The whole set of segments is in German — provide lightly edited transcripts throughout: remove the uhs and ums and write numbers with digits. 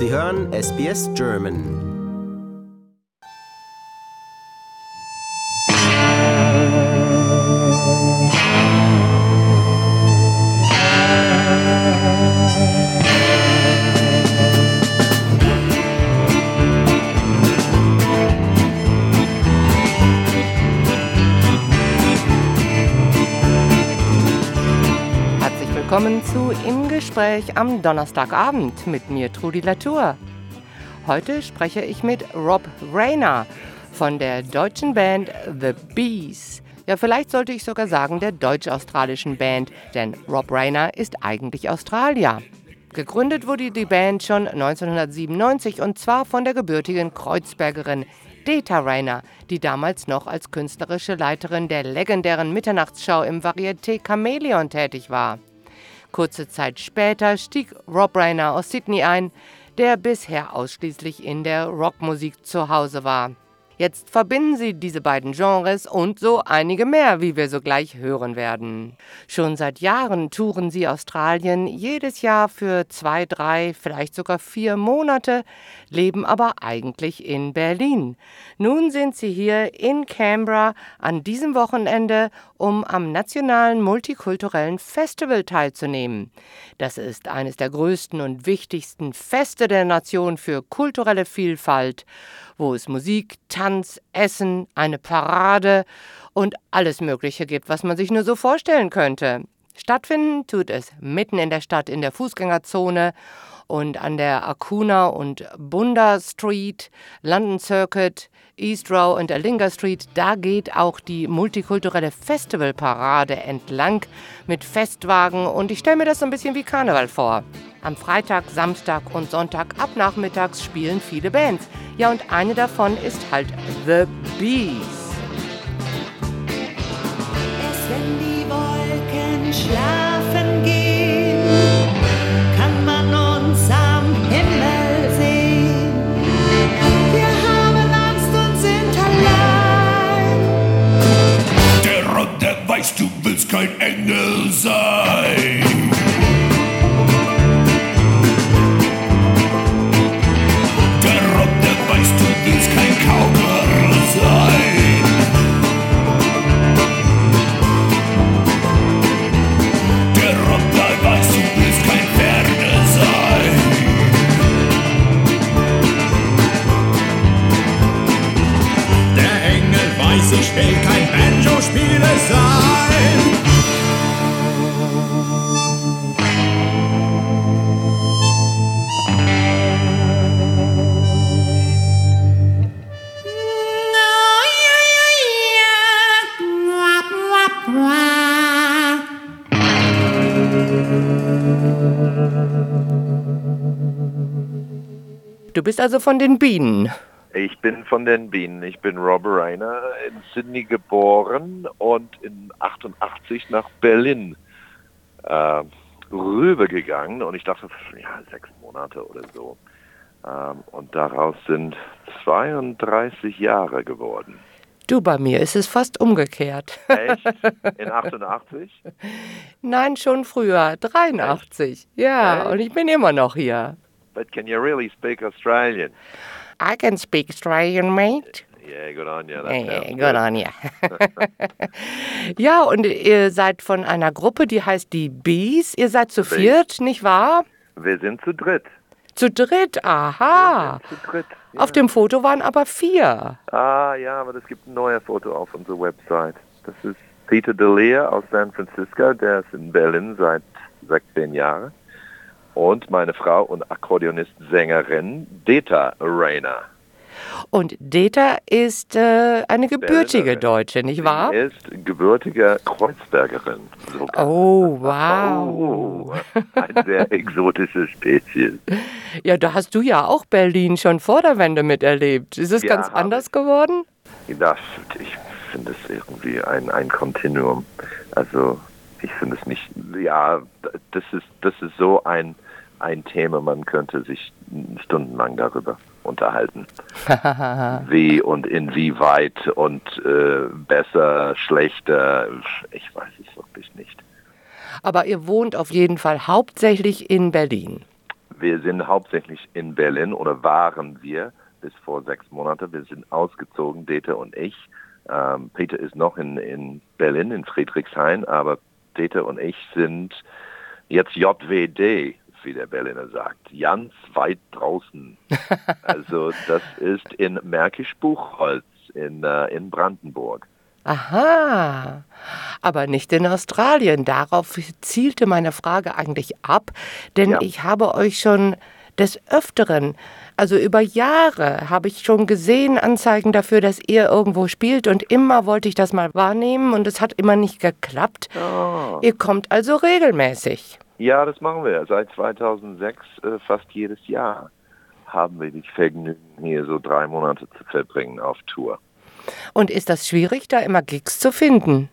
Sie hören SBS German. Willkommen zu Im Gespräch am Donnerstagabend mit mir, Trudi Latour. Heute spreche ich mit Rob Rayner von der deutschen Band The Bees. Ja, vielleicht sollte ich sogar sagen der deutsch-australischen Band, denn Rob Rayner ist eigentlich Australier. Gegründet wurde die Band schon 1997 und zwar von der gebürtigen Kreuzbergerin Deta Rayner, die damals noch als künstlerische Leiterin der legendären Mitternachtsschau im Varieté Chamäleon tätig war. Kurze Zeit später stieg Rob Rayner aus Sydney ein, der bisher ausschließlich in der Rockmusik zu Hause war. Jetzt verbinden sie diese beiden Genres und so einige mehr, wie wir sogleich hören werden. Schon seit Jahren touren sie Australien, jedes Jahr für 2, 3, vielleicht sogar 4 Monate, leben aber eigentlich in Berlin. Nun sind sie hier in Canberra an diesem Wochenende, um am nationalen multikulturellen Festival teilzunehmen. Das ist eines der größten und wichtigsten Feste der Nation für kulturelle Vielfalt, wo es Musik, Tanz, Essen, eine Parade und alles Mögliche gibt, was man sich nur so vorstellen könnte. Stattfinden tut es mitten in der Stadt, in der Fußgängerzone und an der Acuna und Bunda Street, London Circuit, East Row und Alinga Street. Da geht auch die multikulturelle Festivalparade entlang mit Festwagen und ich stelle mir das so ein bisschen wie Karneval vor. Am Freitag, Samstag und Sonntag ab nachmittags spielen viele Bands. Ja, und eine davon ist halt The Bees. Erst wenn die Wolken schlafen gehen, kann man uns am Himmel sehen. Wir haben Angst und sind allein. Der Rob, der weiß, du willst kein Engel sein. Du willst kein Cowgirl sein. Der Rob weiß, du willst kein Pferde sein. Der Engel weiß, ich will kein Banjo-Spieler sein. Du bist also von den Bienen. Ich bin von den Bienen. Ich bin Rob Rayner, in Sydney geboren und in 88 nach Berlin rübergegangen. Und ich dachte, 6 Monate oder so. Und daraus sind 32 Jahre geworden. Du, bei mir ist es fast umgekehrt. Echt? In 88? Nein, schon früher, 83. Echt? Ja, echt? Und ich bin immer noch hier. But can you really speak Australian? I can speak Australian, mate. Yeah, good on you. Good on you. Ja, und ihr seid von einer Gruppe, die heißt die Bees. Ihr seid zu viert, nicht wahr? Wir sind zu dritt. Zu dritt, aha. Wir sind zu dritt. Ja. Auf dem Foto waren aber 4. Ah, ja, aber es gibt ein neues Foto auf unserer Website. Das ist Peter D'Elia aus San Francisco, der ist in Berlin seit 16 Jahren. Und meine Frau und Akkordeonist-Sängerin Deta Rayner. Und Deta ist eine gebürtige Deutsche, nicht wahr? Sie ist gebürtige Kreuzbergerin. Sogar. Oh, wow. Oh, eine sehr exotische Spezies. Ja, da hast du ja auch Berlin schon vor der Wende miterlebt. Ist es ganz anders geworden? Ja, ich finde es irgendwie ein Kontinuum. Also ich finde es nicht, ja, das ist so ein Thema, man könnte sich stundenlang darüber unterhalten. Wie und inwieweit und besser, schlechter, ich weiß es wirklich nicht. Aber ihr wohnt auf jeden Fall hauptsächlich in Berlin. Wir sind hauptsächlich in Berlin oder waren wir bis vor 6 Monaten. Wir sind ausgezogen, Dete und ich. Peter ist noch in Berlin, in Friedrichshain, aber Dete und ich sind jetzt JWD, wie der Berliner sagt, ganz weit draußen. Also das ist in Märkisch-Buchholz in Brandenburg. Aha, aber nicht in Australien. Darauf zielte meine Frage eigentlich ab, denn Ja. ich habe euch schon des Öfteren, also über Jahre, habe ich schon gesehen Anzeigen dafür, dass ihr irgendwo spielt und immer wollte ich das mal wahrnehmen und es hat immer nicht geklappt. Ihr kommt also regelmäßig. Ja, das machen wir. Seit 2006 fast jedes Jahr haben wir die Vergnügen, hier so 3 Monate zu verbringen auf Tour. Und ist das schwierig, da immer Gigs zu finden?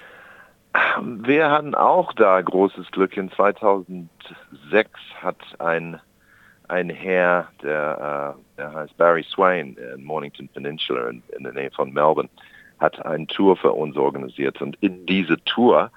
Wir hatten auch da großes Glück. In 2006 hat ein Herr, der heißt Barry Swain in Mornington Peninsula in der Nähe von Melbourne, hat eine Tour für uns organisiert. Und in diese Tour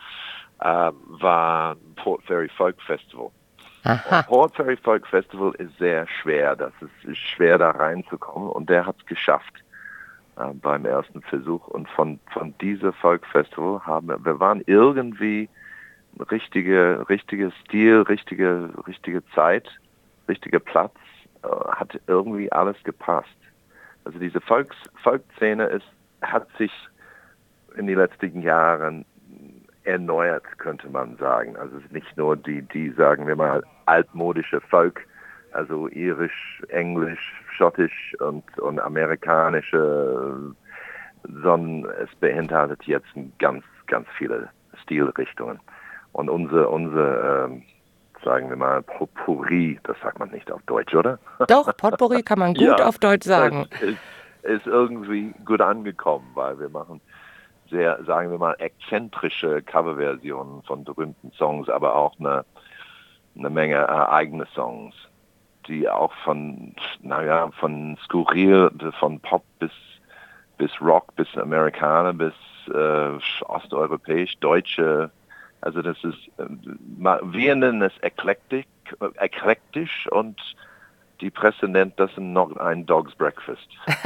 war Port Fairy Folk Festival. Und Port Fairy Folk Festival ist sehr schwer. Das ist schwer, da reinzukommen. Und der hat es geschafft beim ersten Versuch. Und von diesem Folk Festival wir waren irgendwie richtiger Stil, richtige Zeit, richtiger Platz, hat irgendwie alles gepasst. Also diese Folk-Szene hat sich in den letzten Jahren erneuert, könnte man sagen. Also es ist nicht nur die sagen wir mal, altmodische Folk, also irisch, englisch, schottisch und amerikanische, sondern es beinhaltet jetzt ganz, ganz viele Stilrichtungen. Und unser sagen wir mal, Potpourri, das sagt man nicht auf Deutsch, oder? Doch, Potpourri kann man gut auf Deutsch sagen. Ist irgendwie gut angekommen, weil wir machen sehr, sagen wir mal, exzentrische Coverversionen von berühmten Songs, aber auch eine Menge eigene Songs, die auch von skurril, von Pop bis Rock, bis Amerikaner, bis osteuropäisch, deutsche. Also das ist, wir nennen es eklektisch und die Presse nennt das noch ein Dog's Breakfast.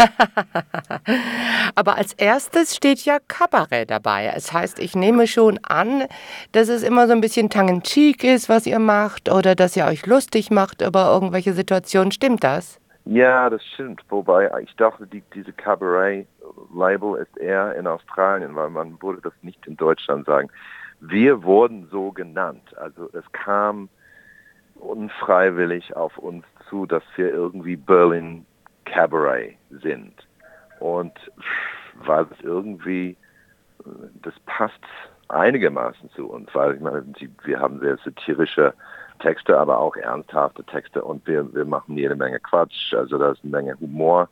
Aber als erstes steht ja Kabarett dabei. Das heißt, ich nehme schon an, dass es immer so ein bisschen tongue-in-cheek ist, was ihr macht, oder dass ihr euch lustig macht über irgendwelche Situationen. Stimmt das? Ja, das stimmt. Wobei ich dachte, diese Cabaret-Label ist eher in Australien, weil man würde das nicht in Deutschland sagen. Wir wurden so genannt. Also es kam unfreiwillig auf uns zu, dass wir irgendwie Berlin Cabaret sind. Und weil es irgendwie, das passt einigermaßen zu uns, weil ich meine, wir haben sehr satirische Texte, aber auch ernsthafte Texte und wir machen jede Menge Quatsch, also da ist eine Menge Humor.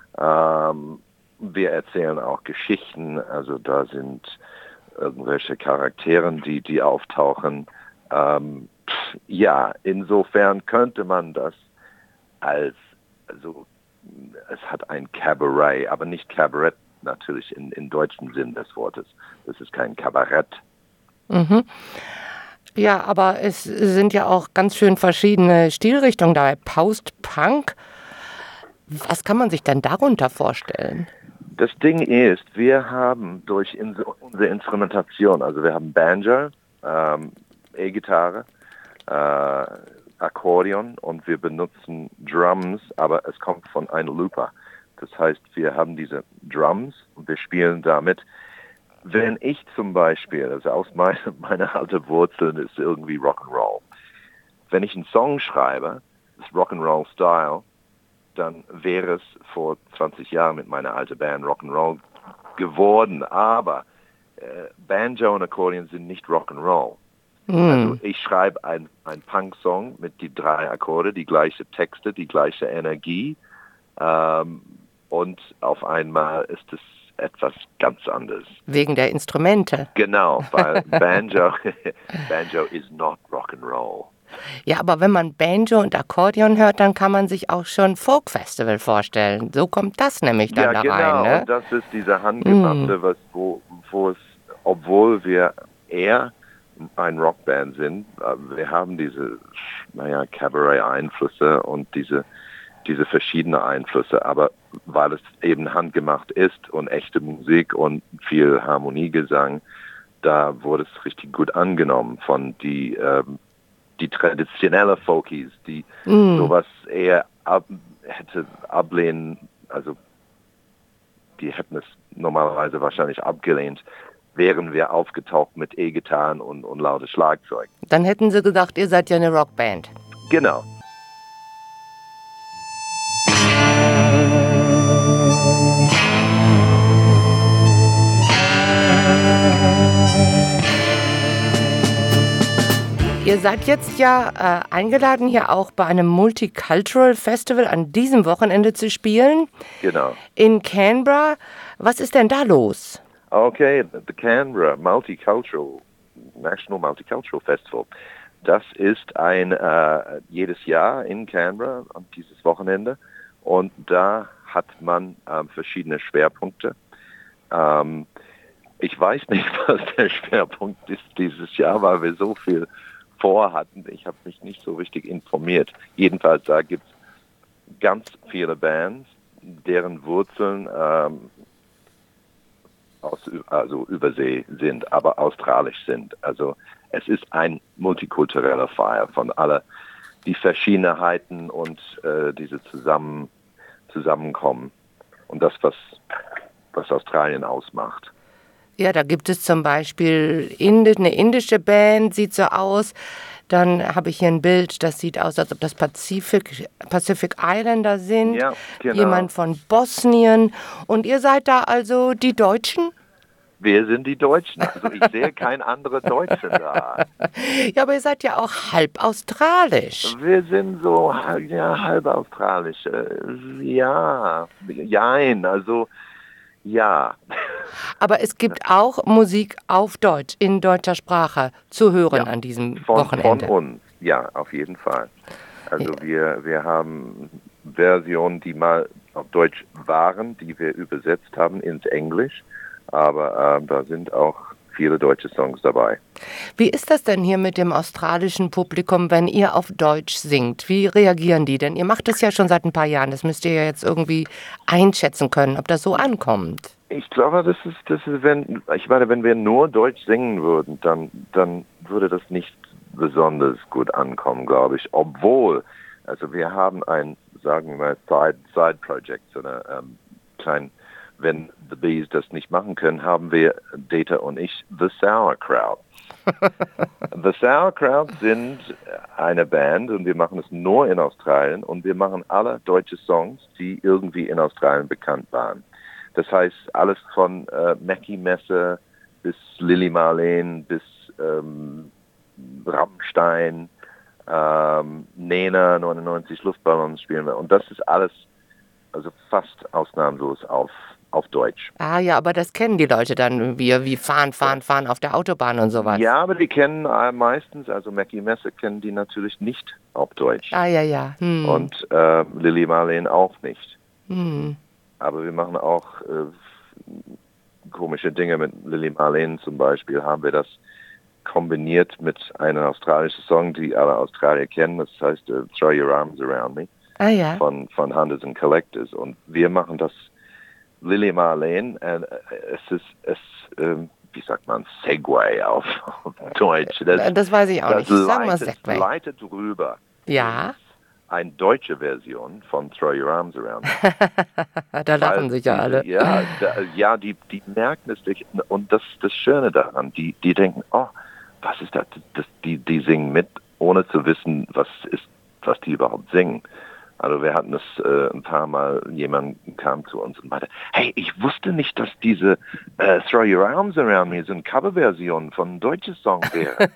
Wir erzählen auch Geschichten, also da sind irgendwelche Charaktere, die auftauchen. Ja, insofern könnte man das also es hat ein Cabaret, aber nicht Kabarett natürlich in deutschen Sinn des Wortes. Das ist kein Kabarett. Mhm. Ja, aber es sind ja auch ganz schön verschiedene Stilrichtungen dabei. Post-Punk, was kann man sich denn darunter vorstellen? Das Ding ist, wir haben durch unsere Instrumentation, also wir haben Banjo, E-Gitarre, Akkordeon und wir benutzen Drums, aber es kommt von einem Looper. Das heißt, wir haben diese Drums und wir spielen damit. Wenn ich zum Beispiel, also aus meiner alten Wurzeln ist irgendwie Rock'n'Roll. Wenn ich einen Song schreibe, das Rock'n'Roll-Style, dann wäre es vor 20 Jahren mit meiner alten Band Rock'n'Roll geworden. Aber Banjo und Akkordeon sind nicht Rock'n'Roll. Also ich schreibe einen Punk-Song mit die 3 Akkorde, die gleiche Texte, die gleiche Energie und auf einmal ist es etwas ganz anderes. Wegen der Instrumente. Genau, weil Banjo is not Rock'n'Roll. Ja, aber wenn man Banjo und Akkordeon hört, dann kann man sich auch schon Folk-Festival vorstellen. So kommt das nämlich dann da rein, ne? Und das ist diese Handgemachte, wo es, obwohl wir eher ein Rockband sind. Wir haben diese, Cabaret-Einflüsse und diese verschiedenen Einflüsse, aber weil es eben handgemacht ist und echte Musik und viel Harmoniegesang, da wurde es richtig gut angenommen von die traditionelle Folkies, die sowas eher hätte ablehnen, also die hätten es normalerweise wahrscheinlich abgelehnt, wären wir aufgetaucht mit E-Gitarren und lautes Schlagzeug. Dann hätten sie gesagt, ihr seid ja eine Rockband. Genau. Ihr seid jetzt ja eingeladen, hier auch bei einem Multicultural Festival an diesem Wochenende zu spielen. Genau. In Canberra. Was ist denn da los? Okay, the Canberra National Multicultural Festival. Das ist ein jedes Jahr in Canberra an dieses Wochenende und da hat man verschiedene Schwerpunkte. Ich weiß nicht, was der Schwerpunkt ist dieses Jahr, weil wir so viel vorhatten. Ich habe mich nicht so richtig informiert. Jedenfalls, da gibt es ganz viele Bands, deren Wurzeln Übersee sind, aber australisch sind. Also es ist ein multikultureller Feier von alle die Verschiedenheiten und diese Zusammenkommen und das, was Australien ausmacht. Ja, da gibt es zum Beispiel eine indische Band, sieht so aus. Dann habe ich hier ein Bild, das sieht aus, als ob das Pacific Islander sind. Ja, genau. Jemand von Bosnien. Und ihr seid da also die Deutschen? Wir sind die Deutschen. Also ich sehe kein andere Deutsche da. Ja, aber ihr seid ja auch halb australisch. Wir sind so halb australisch. Also ja. Aber es gibt auch Musik auf Deutsch, in deutscher Sprache, zu hören an diesem Wochenende. Von uns, ja, auf jeden Fall. Also wir haben Versionen, die mal auf Deutsch waren, die wir übersetzt haben ins Englisch. Aber da sind auch viele deutsche Songs dabei. Wie ist das denn hier mit dem australischen Publikum, wenn ihr auf Deutsch singt? Wie reagieren die denn? Ihr macht das ja schon seit ein paar Jahren. Das müsst ihr ja jetzt irgendwie einschätzen können, ob das so ankommt. Ich glaube, das ist, wenn wir nur Deutsch singen würden, dann würde das nicht besonders gut ankommen, glaube ich. Obwohl, also wir haben ein, sagen wir mal, Side-Project, so eine kleine. Wenn The Bees das nicht machen können, haben wir, Data und ich, The Sauerkraut. The Sauerkraut sind eine Band und wir machen es nur in Australien und wir machen alle deutsche Songs, die irgendwie in Australien bekannt waren. Das heißt, alles von Mackie Messer bis Lili Marleen bis Rammstein, Nena 99 Luftballons spielen wir. Und das ist alles, also fast ausnahmslos auf Deutsch. Ah ja, aber das kennen die Leute dann wie fahren auf der Autobahn und sowas. Ja, aber die kennen meistens, also Mackie Messer kennen die natürlich nicht auf Deutsch. Ah ja. Und Lili Marleen auch nicht. Hm. Aber wir machen auch komische Dinge mit Lili Marleen zum Beispiel. Haben wir das kombiniert mit einem australischen Song, die alle Australier kennen. Das heißt Throw Your Arms Around Me von Hunters and Collectors. Und wir machen das Lili Marleen, wie sagt man, Segway auf Deutsch. Das weiß ich auch nicht. Sag mal Segway. Das leitet rüber. Ja. Eine deutsche Version von Throw Your Arms Around Me. Da lachen sich ja alle. Die merken es nicht. Und das ist das Schöne daran. Die denken, oh, was ist das? Die singen mit, ohne zu wissen, was die überhaupt singen. Also wir hatten es ein paar Mal, jemand kam zu uns und meinte, hey, ich wusste nicht, dass diese Throw Your Arms Around Me so eine Coverversion von einem deutschen Song wäre.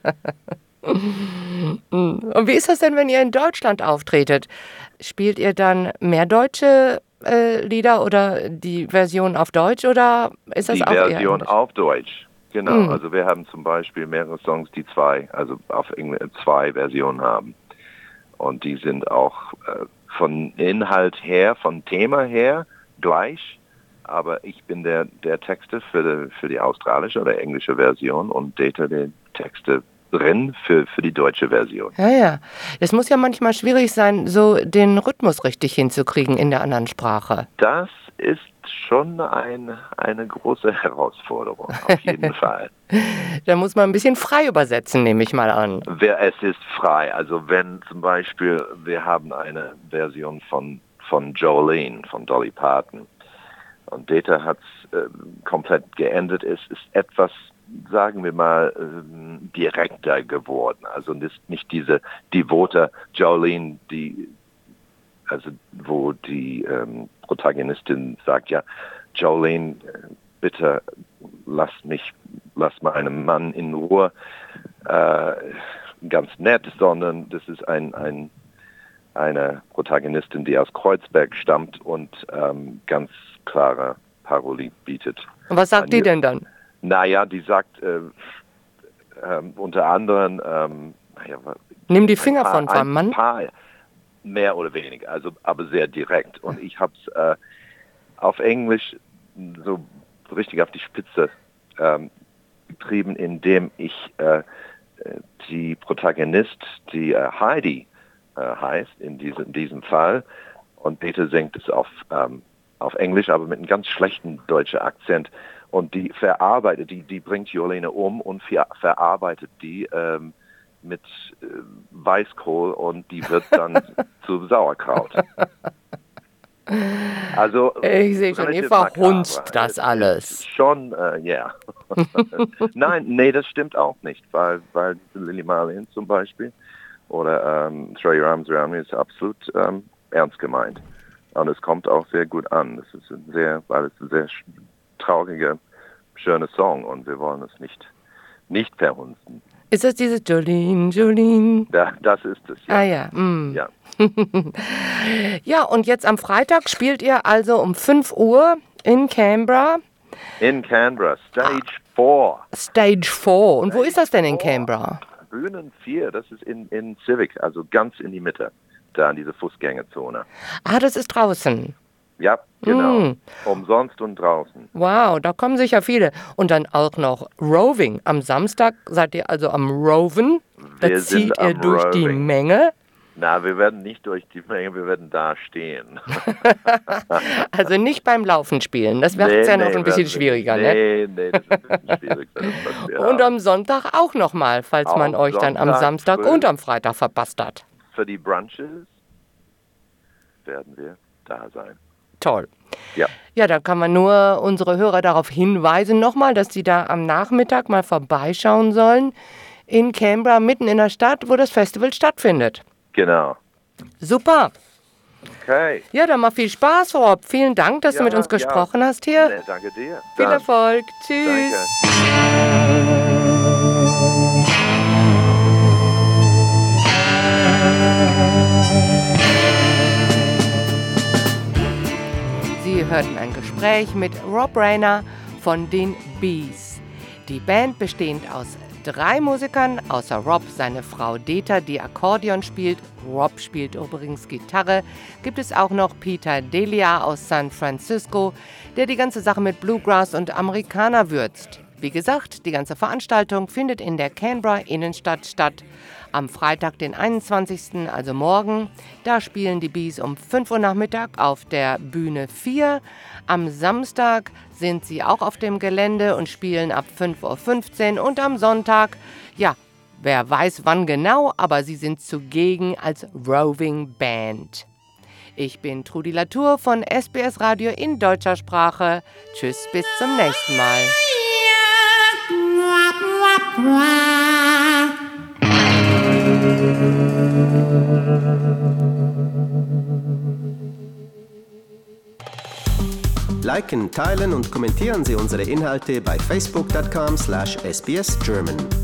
Und wie ist das denn, wenn ihr in Deutschland auftretet? Spielt ihr dann mehr deutsche Lieder oder die Version auf Deutsch oder ist das die auch eher Version Englisch? auf Deutsch, genau. Also wir haben zum Beispiel mehrere Songs, die auf Englisch zwei Versionen haben. Und die sind auch von Inhalt her, von Thema her gleich. Aber ich bin der Texter für die australische oder englische Version und Data Texte drin für die deutsche Version. Ja. Es muss ja manchmal schwierig sein, so den Rhythmus richtig hinzukriegen in der anderen Sprache. Das ist schon eine große Herausforderung, auf jeden Fall. Da muss man ein bisschen frei übersetzen, nehme ich mal an. Es ist frei. Also wenn zum Beispiel, wir haben eine Version von Jolene, von Dolly Parton. Und Dieter hat es komplett geändert. Es ist etwas, sagen wir mal, direkter geworden. Also nicht diese devote Jolene, wo die Protagonistin sagt, ja, Jolene, bitte lass meinen Mann in Ruhe. Ganz nett, sondern das ist eine Protagonistin, die aus Kreuzberg stammt und ganz klare Parolie bietet. Und was sagt die denn dann? Naja, die sagt unter anderem, Nimm die Finger von deinem Mann. Ein paar, mehr oder weniger, also aber sehr direkt. Und ich habe es auf Englisch so richtig auf die Spitze getrieben, indem ich die Protagonist, die Heidi heißt in diesem Fall, und Peter singt es auf Englisch, aber mit einem ganz schlechten deutschen Akzent. Und die verarbeitet, die bringt Jolene um und verarbeitet die mit Weißkohl und die wird dann zu Sauerkraut. Also ich sehe schon, ihr verhunzt das alles. Schon, ja. Nein, das stimmt auch nicht, weil Lily Marlene zum Beispiel oder Throw Your Arms Around Me ist absolut ernst gemeint. Und es kommt auch sehr gut an. Es ist weil es ein sehr trauriger, schöner Song und wir wollen es nicht verhunzen. Ist das dieses Jolene? Das ist es, ja. Ah ja. Ja. Ja, und jetzt am Freitag spielt ihr also um 5 Uhr in Canberra. In Canberra, Stage 4. Stage 4. Und wo ist das denn in Canberra? Bühnen 4, das ist in Civic, also ganz in die Mitte, da in dieser Fußgängerzone. Ah, das ist draußen. Ja, genau. Umsonst und draußen. Wow, da kommen sicher viele. Und dann auch noch Roving. Am Samstag seid ihr also am Roven. Da zieht ihr durch die Menge. Na, wir werden nicht durch die Menge, wir werden da stehen. Also nicht beim Laufen spielen, das wird ja noch ein bisschen schwieriger, ne? Nee, das ist ein bisschen schwierig. Und am Sonntag auch nochmal, falls man euch dann am Samstag und am Freitag verpasst hat. Für die Brunches werden wir da sein. Toll. Ja. Ja, da kann man nur unsere Hörer darauf hinweisen nochmal, dass sie da am Nachmittag mal vorbeischauen sollen in Canberra, mitten in der Stadt, wo das Festival stattfindet. Genau. Super. Okay. Ja, dann mal viel Spaß, Rob. Vielen Dank, dass du mit uns gesprochen hast hier. Nee, danke dir. Viel Erfolg. Tschüss. Danke. Sie hörten ein Gespräch mit Rob Rayner von den Bees. Die Band bestehend aus 3 Musikern, außer Rob, seine Frau Deta, die Akkordeon spielt. Rob spielt übrigens Gitarre. Gibt es auch noch Peter Delia aus San Francisco, der die ganze Sache mit Bluegrass und Amerikaner würzt. Wie gesagt, die ganze Veranstaltung findet in der Canberra Innenstadt statt. Am Freitag, den 21., also morgen, da spielen die Bees um 5 Uhr Nachmittag auf der Bühne 4. Am Samstag sind sie auch auf dem Gelände und spielen ab 5:15 Uhr. Und am Sonntag, ja, wer weiß wann genau, aber sie sind zugegen als Roving Band. Ich bin Trudi Latour von SBS Radio in deutscher Sprache. Tschüss, bis zum nächsten Mal. Liken, teilen und kommentieren Sie unsere Inhalte bei facebook.com/sbsgerman.